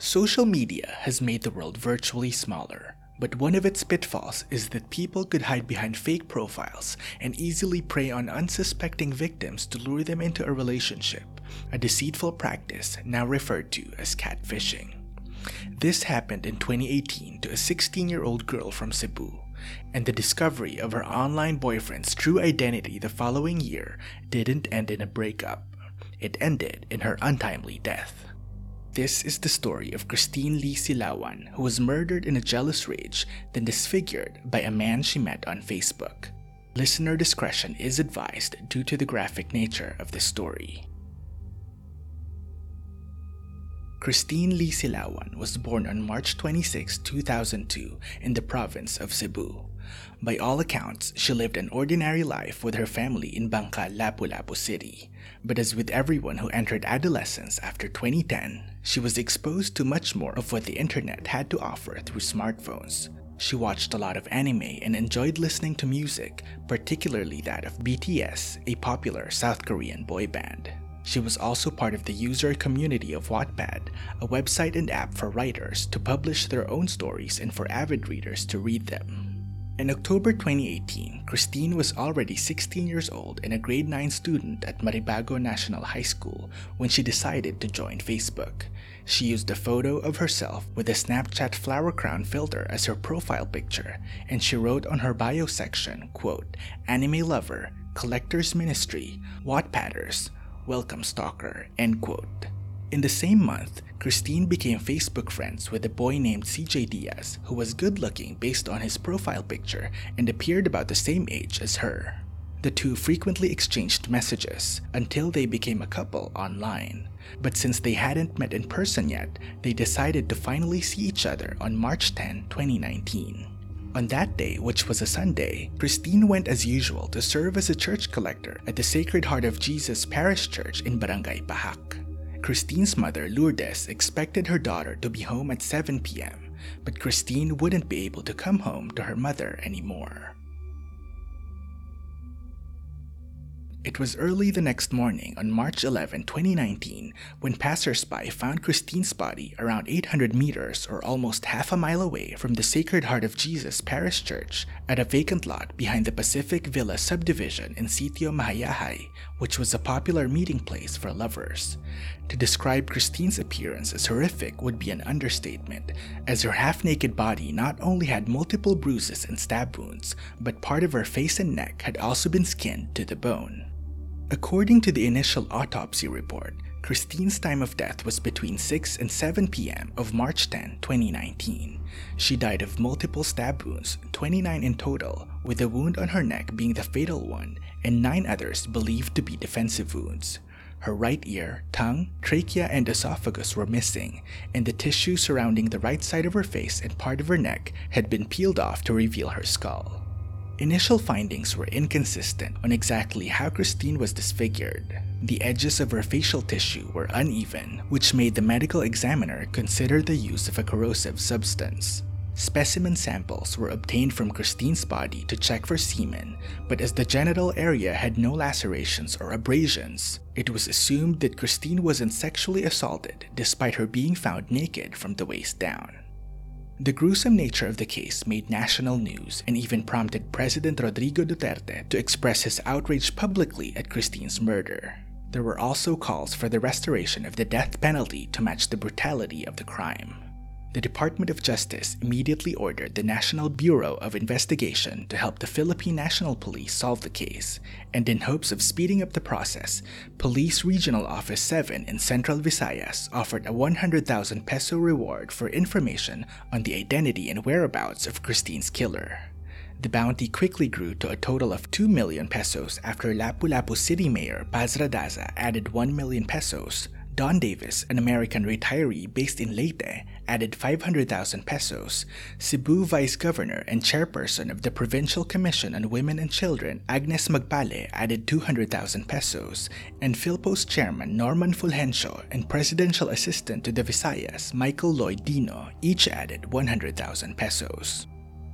Social media has made the world virtually smaller, but one of its pitfalls is that people could hide behind fake profiles and easily prey on unsuspecting victims to lure them into a relationship, a deceitful practice now referred to as catfishing. This happened in 2018 to a 16-year-old girl from Cebu, and the discovery of her online boyfriend's true identity the following year didn't end in a breakup. It ended in her untimely death. This is the story of Christine Lee Silawan, who was murdered in a jealous rage, then disfigured by a man she met on Facebook. Listener discretion is advised due to the graphic nature of the story. Christine Lee Silawan was born on March 26, 2002 in the province of Cebu. By all accounts, she lived an ordinary life with her family in Bangka, Lapu-Lapu City. But as with everyone who entered adolescence after 2010, she was exposed to much more of what the internet had to offer through smartphones. She watched a lot of anime and enjoyed listening to music, particularly that of BTS, a popular South Korean boy band. She was also part of the user community of Wattpad, a website and app for writers to publish their own stories and for avid readers to read them. In October 2018, Christine was already 16 years old and a grade 9 student at Maribago National High School when she decided to join Facebook. She used a photo of herself with a Snapchat flower crown filter as her profile picture, and she wrote on her bio section, quote, "Anime lover, collector's ministry, Wattpadders, welcome stalker," end quote. In the same month, Christine became Facebook friends with a boy named CJ Diaz, who was good-looking based on his profile picture and appeared about the same age as her. The two frequently exchanged messages until they became a couple online. But since they hadn't met in person yet, they decided to finally see each other on March 10, 2019. On that day, which was a Sunday, Christine went as usual to serve as a church collector at the Sacred Heart of Jesus Parish Church in Barangay Pahak. Christine's mother, Lourdes, expected her daughter to be home at 7 p.m., but Christine wouldn't be able to come home to her mother anymore. It was early the next morning on March 11, 2019, when passers-by found Christine's body around 800 meters or almost half a mile away from the Sacred Heart of Jesus Parish Church at a vacant lot behind the Pacific Villa subdivision in Sitio Mahayahay, which was a popular meeting place for lovers. To describe Christine's appearance as horrific would be an understatement, as her half-naked body not only had multiple bruises and stab wounds, but part of her face and neck had also been skinned to the bone. According to the initial autopsy report, Christine's time of death was between 6 and 7 p.m. of March 10, 2019. She died of multiple stab wounds, 29 in total, with a wound on her neck being the fatal one, and 9 others believed to be defensive wounds. Her right ear, tongue, trachea, and esophagus were missing, and the tissue surrounding the right side of her face and part of her neck had been peeled off to reveal her skull. Initial findings were inconsistent on exactly how Christine was disfigured. The edges of her facial tissue were uneven, which made the medical examiner consider the use of a corrosive substance. Specimen samples were obtained from Christine's body to check for semen, but as the genital area had no lacerations or abrasions, it was assumed that Christine wasn't sexually assaulted despite her being found naked from the waist down. The gruesome nature of the case made national news and even prompted President Rodrigo Duterte to express his outrage publicly at Christine's murder. There were also calls for the restoration of the death penalty to match the brutality of the crime. The Department of Justice immediately ordered the National Bureau of Investigation to help the Philippine National Police solve the case, and in hopes of speeding up the process, Police Regional Office 7 in Central Visayas offered a 100,000 peso reward for information on the identity and whereabouts of Christine's killer. The bounty quickly grew to a total of 2 million pesos after Lapu-Lapu City Mayor Paz Radaza added 1 million pesos, Don Davis, an American retiree based in Leyte, added 500,000 pesos. Cebu Vice Governor and Chairperson of the Provincial Commission on Women and Children, Agnes Magpale, added 200,000 pesos, and Philpo's Chairman Norman Fulgencio and Presidential Assistant to the Visayas, Michael Lloyd Dino, each added 100,000 pesos.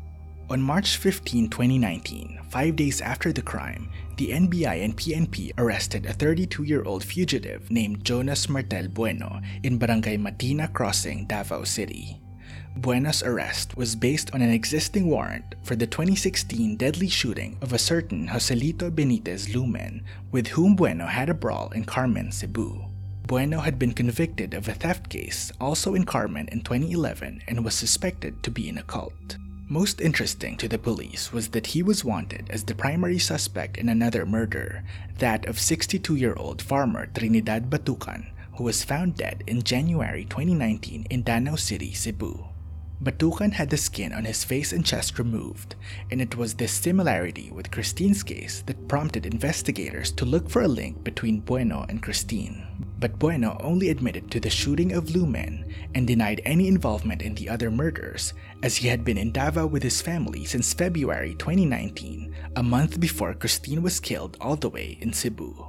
On March 15, 2019, 5 days after the crime, the NBI and PNP arrested a 32-year-old fugitive named Jonas Martel Bueno in Barangay Matina Crossing, Davao City. Bueno's arrest was based on an existing warrant for the 2016 deadly shooting of a certain Joselito Benitez Lumen, with whom Bueno had a brawl in Carmen, Cebu. Bueno had been convicted of a theft case also in Carmen in 2011 and was suspected to be in a cult. Most interesting to the police was that he was wanted as the primary suspect in another murder, that of 62-year-old farmer Trinidad Batucan, who was found dead in January 2019 in Danau City, Cebu. Batucan had the skin on his face and chest removed, and it was this similarity with Christine's case that prompted investigators to look for a link between Bueno and Christine. But Bueno only admitted to the shooting of Lumen and denied any involvement in the other murders, as he had been in Davao with his family since February 2019, a month before Christine was killed all the way in Cebu.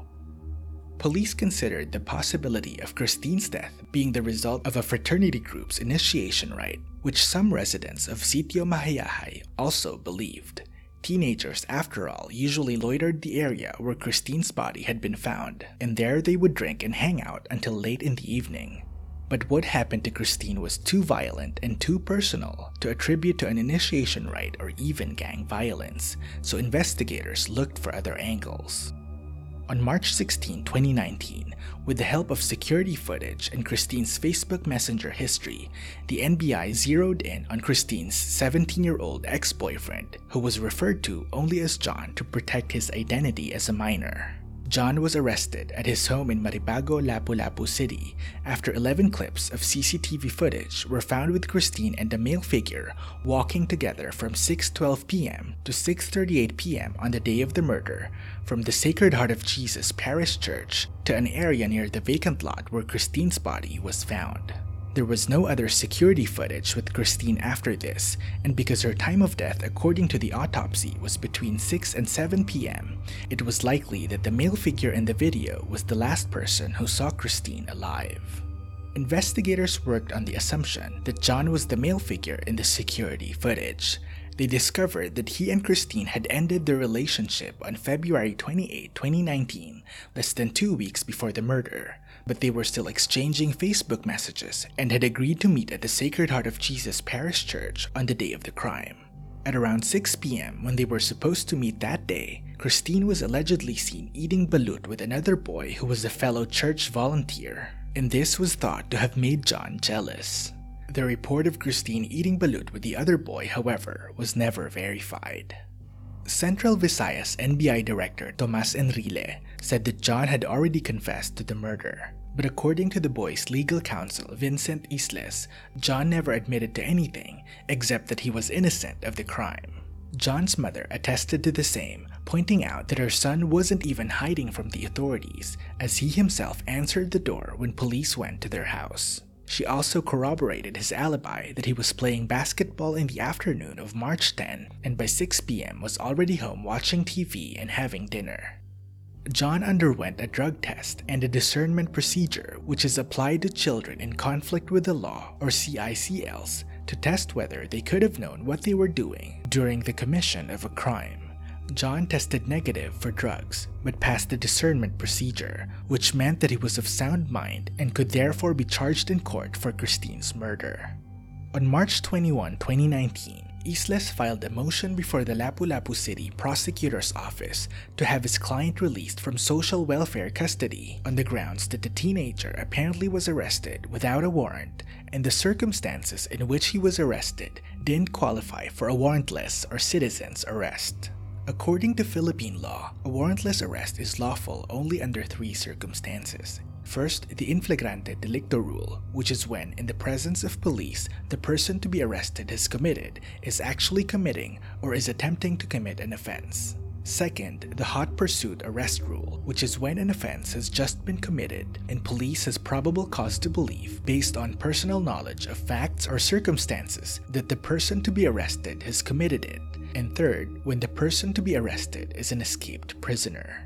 Police considered the possibility of Christine's death being the result of a fraternity group's initiation rite, which some residents of Sitio Mahayahay also believed. Teenagers, after all, usually loitered the area where Christine's body had been found, and there they would drink and hang out until late in the evening. But what happened to Christine was too violent and too personal to attribute to an initiation rite or even gang violence, so investigators looked for other angles. On March 16, 2019, with the help of security footage and Christine's Facebook Messenger history, the NBI zeroed in on Christine's 17-year-old ex-boyfriend, who was referred to only as John to protect his identity as a minor. John was arrested at his home in Maribago, Lapu-Lapu City after 11 clips of CCTV footage were found with Christine and a male figure walking together from 6:12 p.m. to 6:38 p.m. on the day of the murder from the Sacred Heart of Jesus Parish Church to an area near the vacant lot where Christine's body was found. There was no other security footage with Christine after this, and because her time of death according to the autopsy was between 6 and 7 p.m., it was likely that the male figure in the video was the last person who saw Christine alive. Investigators worked on the assumption that John was the male figure in the security footage. They discovered that he and Christine had ended their relationship on February 28, 2019, less than 2 weeks before the murder, but they were still exchanging Facebook messages and had agreed to meet at the Sacred Heart of Jesus Parish Church on the day of the crime. At around 6 p.m. when they were supposed to meet that day, Christine was allegedly seen eating balut with another boy who was a fellow church volunteer, and this was thought to have made John jealous. The report of Christine eating balut with the other boy, however, was never verified. Central Visayas NBI Director Tomas Enrile said that John had already confessed to the murder, but according to the boy's legal counsel Vincent Isles, John never admitted to anything except that he was innocent of the crime. John's mother attested to the same, pointing out that her son wasn't even hiding from the authorities, as he himself answered the door when police went to their house. She also corroborated his alibi that he was playing basketball in the afternoon of March 10 and by 6 p.m. was already home watching TV and having dinner. John underwent a drug test and a discernment procedure which is applied to children in conflict with the law, or CICLs, to test whether they could have known what they were doing during the commission of a crime. John tested negative for drugs, but passed the discernment procedure, which meant that he was of sound mind and could therefore be charged in court for Christine's murder. On March 21, 2019, Isles filed a motion before the Lapu-Lapu City Prosecutor's Office to have his client released from social welfare custody on the grounds that the teenager apparently was arrested without a warrant, and the circumstances in which he was arrested didn't qualify for a warrantless or citizen's arrest. According to Philippine law, a warrantless arrest is lawful only under 3 circumstances. First, the in flagrante delicto rule, which is when, in the presence of police, the person to be arrested has committed, is actually committing, or is attempting to commit an offense. Second, the hot pursuit arrest rule, which is when an offense has just been committed and police has probable cause to believe, based on personal knowledge of facts or circumstances, that the person to be arrested has committed it. And third, when the person to be arrested is an escaped prisoner.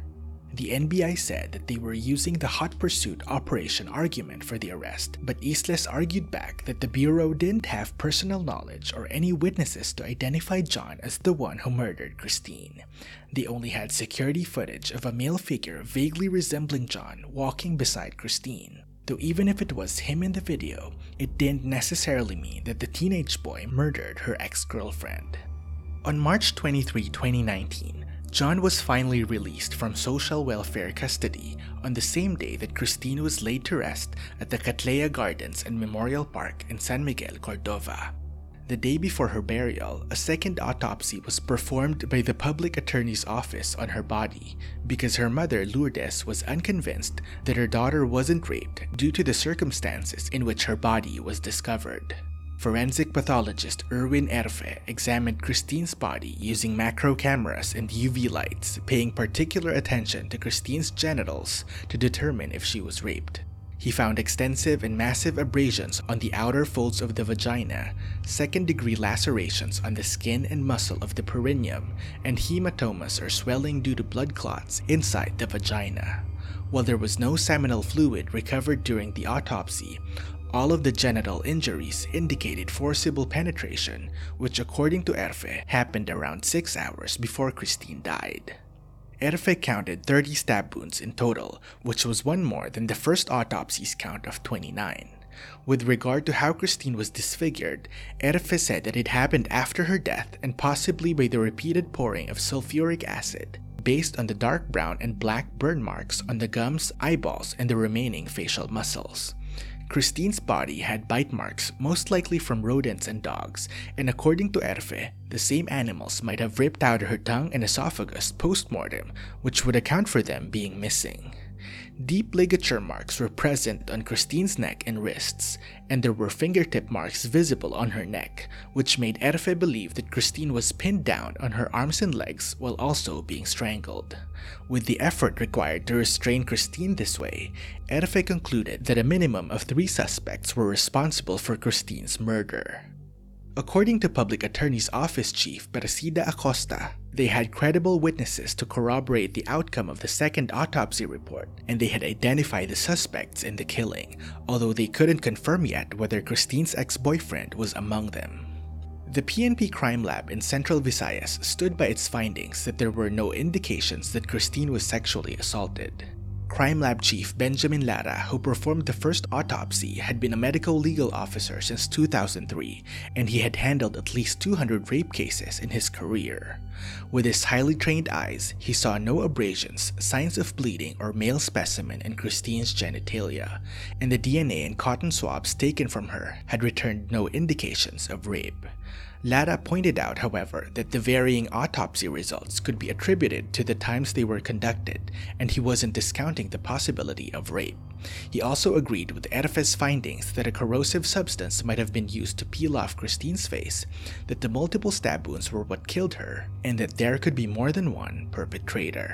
The NBI said that they were using the hot pursuit operation argument for the arrest, but Isles argued back that the Bureau didn't have personal knowledge or any witnesses to identify John as the one who murdered Christine. They only had security footage of a male figure vaguely resembling John walking beside Christine. Though even if it was him in the video, it didn't necessarily mean that the teenage boy murdered her ex-girlfriend. On March 23, 2019, John was finally released from social welfare custody on the same day that Christine was laid to rest at the Cattleya Gardens and Memorial Park in San Miguel, Cordova. The day before her burial, a second autopsy was performed by the public attorney's office on her body because her mother, Lourdes, was unconvinced that her daughter wasn't raped due to the circumstances in which her body was discovered. Forensic pathologist Erwin Erfe examined Christine's body using macro cameras and UV lights, paying particular attention to Christine's genitals to determine if she was raped. He found extensive and massive abrasions on the outer folds of the vagina, second-degree lacerations on the skin and muscle of the perineum, and hematomas or swelling due to blood clots inside the vagina. While there was no seminal fluid recovered during the autopsy, all of the genital injuries indicated forcible penetration, which according to Erfe happened around 6 hours before Christine died. Erfe counted 30 stab wounds in total, which was one more than the first autopsy's count of 29. With regard to how Christine was disfigured, Erfe said that it happened after her death and possibly by the repeated pouring of sulfuric acid, based on the dark brown and black burn marks on the gums, eyeballs, and the remaining facial muscles. Christine's body had bite marks, most likely from rodents and dogs, and according to Erfe, the same animals might have ripped out her tongue and esophagus post-mortem, which would account for them being missing. Deep ligature marks were present on Christine's neck and wrists, and there were fingertip marks visible on her neck, which made Erfe believe that Christine was pinned down on her arms and legs while also being strangled. With the effort required to restrain Christine this way, Erfe concluded that a minimum of 3 suspects were responsible for Christine's murder. According to Public Attorney's Office Chief Persida Acosta, they had credible witnesses to corroborate the outcome of the second autopsy report, and they had identified the suspects in the killing, although they couldn't confirm yet whether Christine's ex-boyfriend was among them. The PNP Crime Lab in Central Visayas stood by its findings that there were no indications that Christine was sexually assaulted. Crime Lab Chief Benjamin Lara, who performed the first autopsy, had been a medical legal officer since 2003, and he had handled at least 200 rape cases in his career. With his highly trained eyes, he saw no abrasions, signs of bleeding, or male specimen in Christine's genitalia, and the DNA and cotton swabs taken from her had returned no indications of rape. Lara pointed out, however, that the varying autopsy results could be attributed to the times they were conducted, and he wasn't discounting the possibility of rape. He also agreed with Erfe's findings that a corrosive substance might have been used to peel off Christine's face, that the multiple stab wounds were what killed her, and that there could be more than one perpetrator.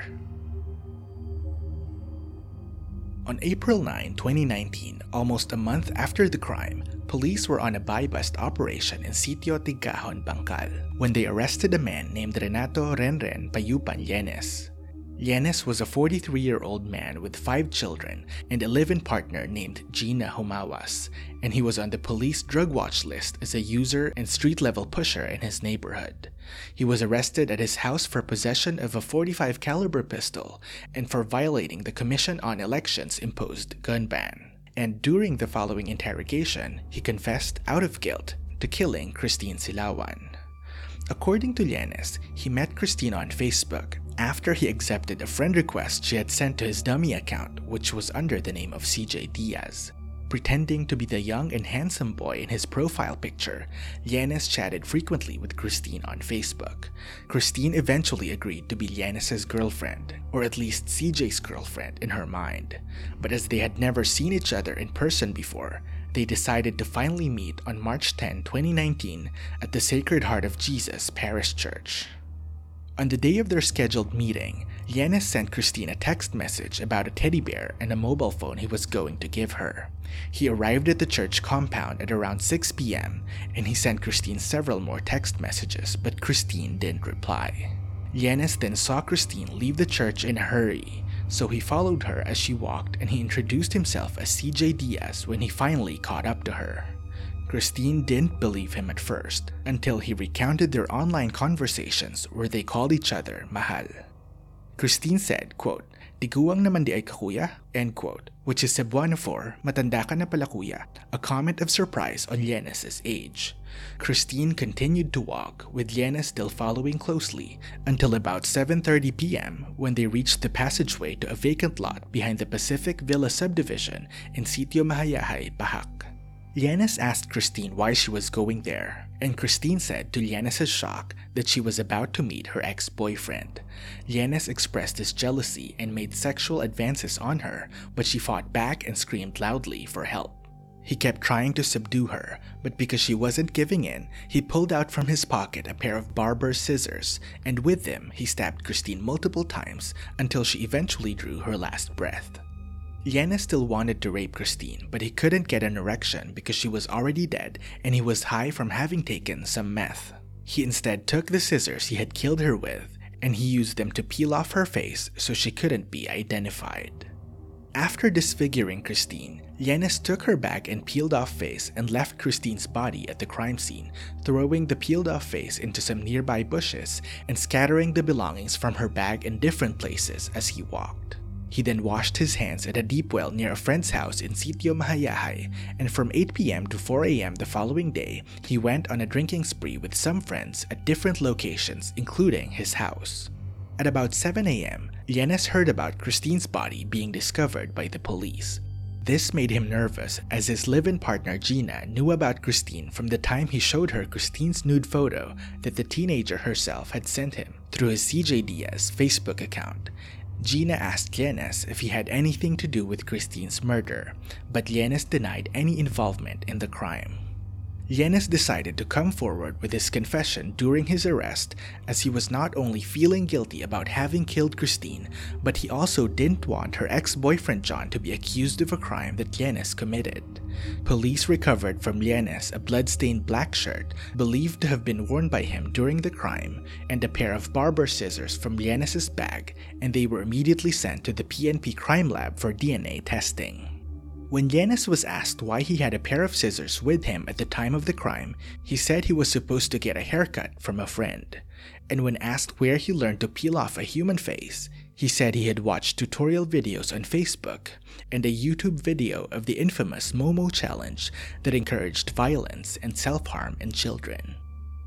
On April 9, 2019, almost a month after the crime, police were on a buy-bust operation in Sitio Tigahon, Bangkal, when they arrested a man named Renato Renren Payupan Llenes. Llenes was a 43-year-old man with 5 children and a live-in partner named Gina Humawas, and he was on the police drug watch list as a user and street-level pusher in his neighborhood. He was arrested at his house for possession of a .45 caliber pistol and for violating the Commission on Elections imposed gun ban. And during the following interrogation, he confessed out of guilt to killing Christine Silawan. According to Llenes, he met Christine on Facebook after he accepted a friend request she had sent to his dummy account, which was under the name of CJ Diaz. Pretending to be the young and handsome boy in his profile picture, Llenes chatted frequently with Christine on Facebook. Christine eventually agreed to be Llenes' girlfriend, or at least CJ's girlfriend in her mind. But as they had never seen each other in person before, they decided to finally meet on March 10, 2019 at the Sacred Heart of Jesus Parish Church. On the day of their scheduled meeting, Llenes sent Christine a text message about a teddy bear and a mobile phone he was going to give her. He arrived at the church compound at around 6 p.m. and he sent Christine several more text messages, but Christine didn't reply. Llenes then saw Christine leave the church in a hurry, so he followed her as she walked and he introduced himself as CJ Diaz when he finally caught up to her. Christine didn't believe him at first until he recounted their online conversations where they called each other mahal. Christine said, quote, "Tiguang naman di ay kakuya," end quote, which is Cebuano for "matanda ka na pala kuya," a comment of surprise on Llenes' age. Christine continued to walk, with Llenes still following closely, until about 7:30 p.m. when they reached the passageway to a vacant lot behind the Pacific Villa subdivision in Sitio Mahayahay, Pahak. Llenes asked Christine why she was going there, and Christine said to Llenes' shock that she was about to meet her ex-boyfriend. Llenes expressed his jealousy and made sexual advances on her, but she fought back and screamed loudly for help. He kept trying to subdue her, but because she wasn't giving in, he pulled out from his pocket a pair of barber's scissors, and with them he stabbed Christine multiple times until she eventually drew her last breath. Llenes still wanted to rape Christine, but he couldn't get an erection because she was already dead and he was high from having taken some meth. He instead took the scissors he had killed her with, and he used them to peel off her face so she couldn't be identified. After disfiguring Christine, Llenes took her bag and peeled off face and left Christine's body at the crime scene, throwing the peeled off face into some nearby bushes and scattering the belongings from her bag in different places as he walked. He then washed his hands at a deep well near a friend's house in Sitio Mahayahay, and from 8 p.m. to 4 a.m. the following day, he went on a drinking spree with some friends at different locations, including his house. At about 7 a.m., Llenes heard about Christine's body being discovered by the police. This made him nervous as his live-in partner Gina knew about Christine from the time he showed her Christine's nude photo that the teenager herself had sent him through his CJ Diaz Facebook account. Gina asked Llenes if he had anything to do with Christine's murder, but Llenes denied any involvement in the crime. Llenes decided to come forward with his confession during his arrest, as he was not only feeling guilty about having killed Christine, but he also didn't want her ex-boyfriend John to be accused of a crime that Llenes committed. Police recovered from Llenes a blood-stained black shirt believed to have been worn by him during the crime and a pair of barber scissors from Llenes' bag, and they were immediately sent to the PNP crime lab for DNA testing. When Llenes was asked why he had a pair of scissors with him at the time of the crime, he said he was supposed to get a haircut from a friend. And when asked where he learned to peel off a human face, he said he had watched tutorial videos on Facebook and a YouTube video of the infamous Momo challenge that encouraged violence and self-harm in children.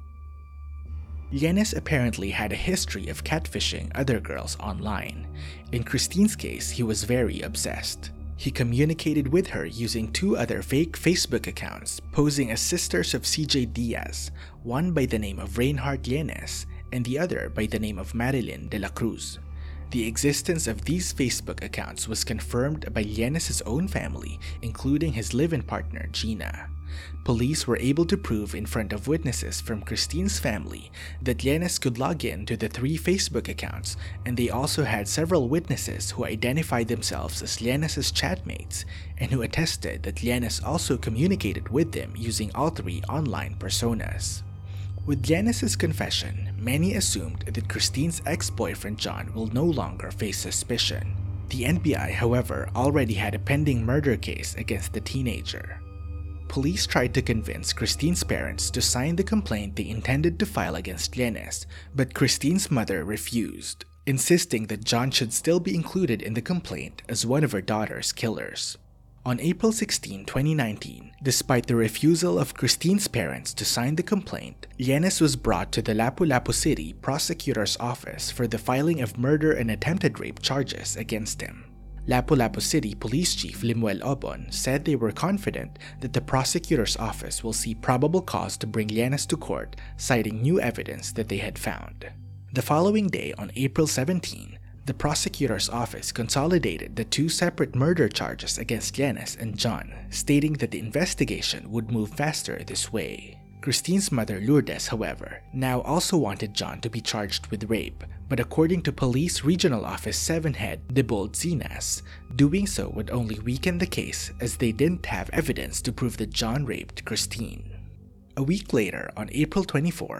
Llenes apparently had a history of catfishing other girls online. In Christine's case, he was very obsessed. He communicated with her using two other fake Facebook accounts posing as sisters of CJ Diaz, one by the name of Reinhardt Llenes and the other by the name of Marilyn de la Cruz. The existence of these Facebook accounts was confirmed by Llenes' own family, including his live-in partner Gina. Police were able to prove in front of witnesses from Christine's family that Llenes could log in to the three Facebook accounts, and they also had several witnesses who identified themselves as Llenes' chatmates and who attested that Llenes also communicated with them using all three online personas. With Llenes' confession, many assumed that Christine's ex-boyfriend John will no longer face suspicion. The NBI, however, already had a pending murder case against the teenager. Police tried to convince Christine's parents to sign the complaint they intended to file against Llenes, but Christine's mother refused, insisting that John should still be included in the complaint as one of her daughter's killers. On April 16, 2019, despite the refusal of Christine's parents to sign the complaint, Llenes was brought to the Lapu-Lapu City Prosecutor's Office for the filing of murder and attempted rape charges against him. Lapu-Lapu City Police Chief Limuel Obon said they were confident that the prosecutor's office will see probable cause to bring Llenes to court, citing new evidence that they had found. The following day, on April 17, the prosecutor's office consolidated the two separate murder charges against Llenes and John, stating that the investigation would move faster this way. Christine's mother Lourdes, however, now also wanted John to be charged with rape, but according to Police Regional Office 7 head Debold Zinas, doing so would only weaken the case as they didn't have evidence to prove that John raped Christine. A week later, on April 24,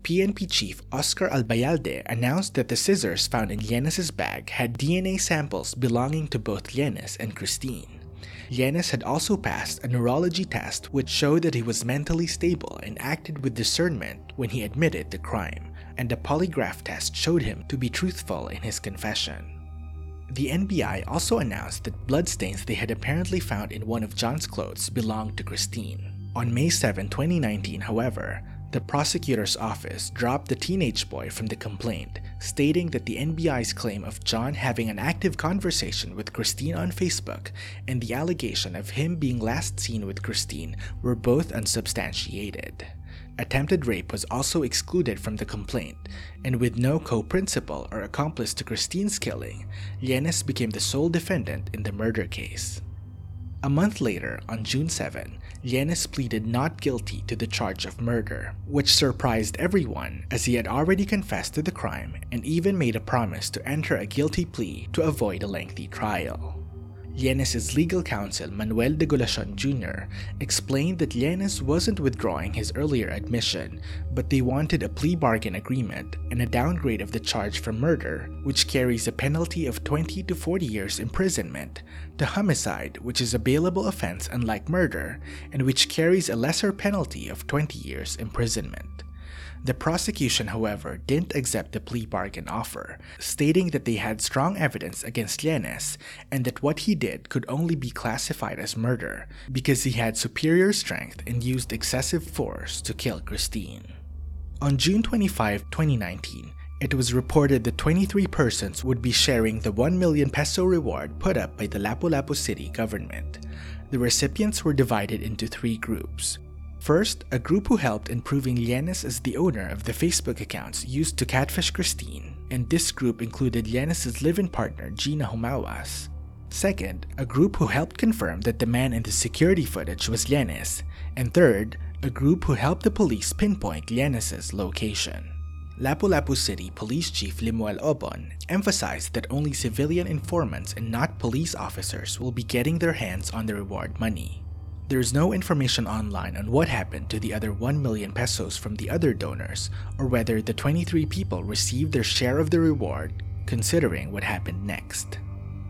PNP Chief Oscar Albayalde announced that the scissors found in Llenes' bag had DNA samples belonging to both Llenes and Christine. Llenes had also passed a neurology test which showed that he was mentally stable and acted with discernment when he admitted the crime, and a polygraph test showed him to be truthful in his confession. The NBI also announced that bloodstains they had apparently found in one of John's clothes belonged to Christine. On May 7, 2019, however, the prosecutor's office dropped the teenage boy from the complaint, stating that the NBI's claim of John having an active conversation with Christine on Facebook and the allegation of him being last seen with Christine were both unsubstantiated. Attempted rape was also excluded from the complaint, and with no co-principal or accomplice to Christine's killing, Llenes became the sole defendant in the murder case. A month later, on June 7, Llenes pleaded not guilty to the charge of murder, which surprised everyone as he had already confessed to the crime and even made a promise to enter a guilty plea to avoid a lengthy trial. Llenes' legal counsel Manuel de Golacion Jr. explained that Llenes wasn't withdrawing his earlier admission, but they wanted a plea bargain agreement and a downgrade of the charge from murder, which carries a penalty of 20 to 40 years imprisonment, to homicide, which is a bailable offense unlike murder, and which carries a lesser penalty of 20 years imprisonment. The prosecution, however, didn't accept the plea bargain offer, stating that they had strong evidence against Llenes and that what he did could only be classified as murder because he had superior strength and used excessive force to kill Christine. On June 25, 2019, it was reported that 23 persons would be sharing the 1 million peso reward put up by the Lapu-Lapu City government. The recipients were divided into 3 groups. First, a group who helped in proving Llenes as the owner of the Facebook accounts used to catfish Christine, and this group included Llenes' live-in partner Gina Humawas. Second, a group who helped confirm that the man in the security footage was Llenes, and third, a group who helped the police pinpoint Llenes' location. Lapu-Lapu City Police Chief Limuel Obon emphasized that only civilian informants and not police officers will be getting their hands on the reward money. There is no information online on what happened to the other 1 million pesos from the other donors, or whether the 23 people received their share of the reward, considering what happened next.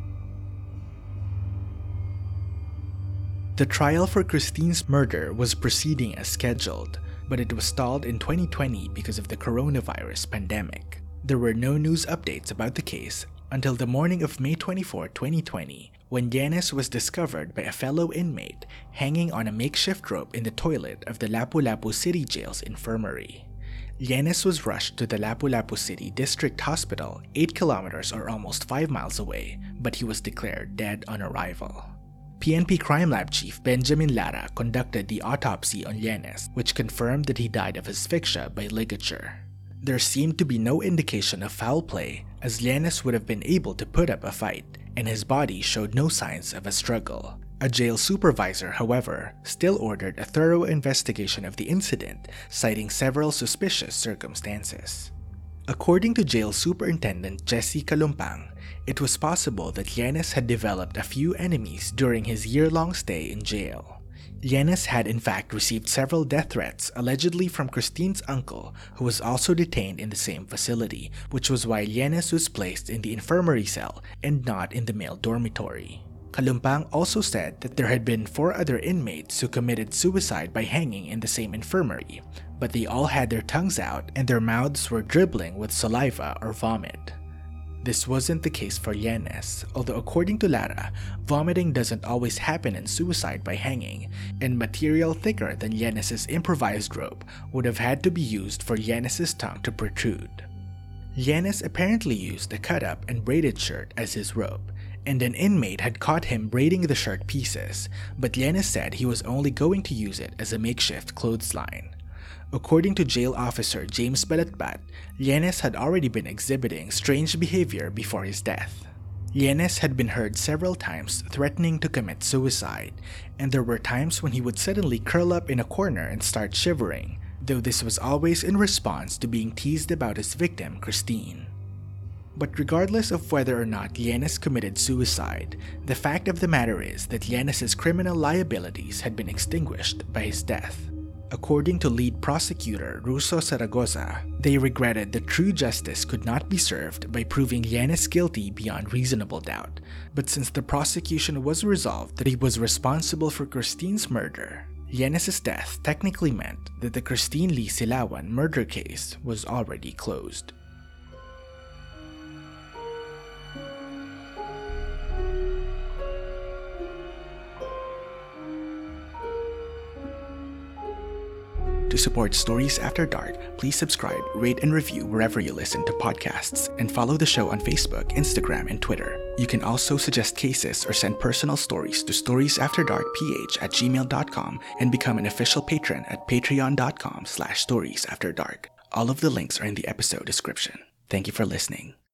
The trial for Christine's murder was proceeding as scheduled, but it was stalled in 2020 because of the coronavirus pandemic. There were no news updates about the case until the morning of May 24, 2020, when Llenes was discovered by a fellow inmate hanging on a makeshift rope in the toilet of the Lapu-Lapu City Jail's infirmary. Llenes was rushed to the Lapu-Lapu City District Hospital 8 kilometers or almost 5 miles away, but he was declared dead on arrival. PNP Crime Lab Chief Benjamin Lara conducted the autopsy on Llenes, which confirmed that he died of asphyxia by ligature. There seemed to be no indication of foul play, as Llenes would have been able to put up a fight, and his body showed no signs of a struggle. A jail supervisor, however, still ordered a thorough investigation of the incident, citing several suspicious circumstances. According to Jail Superintendent Jesse Calumpang, it was possible that Llenes had developed a few enemies during his year-long stay in jail. Llenes had in fact received several death threats allegedly from Christine's uncle, who was also detained in the same facility, which was why Llenes was placed in the infirmary cell and not in the male dormitory. Calumpang also said that there had been 4 other inmates who committed suicide by hanging in the same infirmary, but they all had their tongues out and their mouths were dribbling with saliva or vomit. This wasn't the case for Llenes, although according to Lara, vomiting doesn't always happen in suicide by hanging, and material thicker than Llenes' improvised rope would have had to be used for Llenes' tongue to protrude. Llenes apparently used a cut-up and braided shirt as his rope, and an inmate had caught him braiding the shirt pieces, but Llenes said he was only going to use it as a makeshift clothesline. According to jail officer James Balatbat, Llenes had already been exhibiting strange behavior before his death. Llenes had been heard several times threatening to commit suicide, and there were times when he would suddenly curl up in a corner and start shivering, though this was always in response to being teased about his victim, Christine. But regardless of whether or not Llenes committed suicide, the fact of the matter is that Llenes' criminal liabilities had been extinguished by his death. According to lead prosecutor Russo Zaragoza, they regretted that true justice could not be served by proving Llanes guilty beyond reasonable doubt. But since the prosecution was resolved that he was responsible for Christine's murder, Llanes' death technically meant that the Christine Lee Silawan murder case was already closed. To support Stories After Dark, please subscribe, rate, and review wherever you listen to podcasts, and follow the show on Facebook, Instagram, and Twitter. You can also suggest cases or send personal stories to storiesafterdarkph@gmail.com and become an official patron at patreon.com/storiesafterdark. All of the links are in the episode description. Thank you for listening.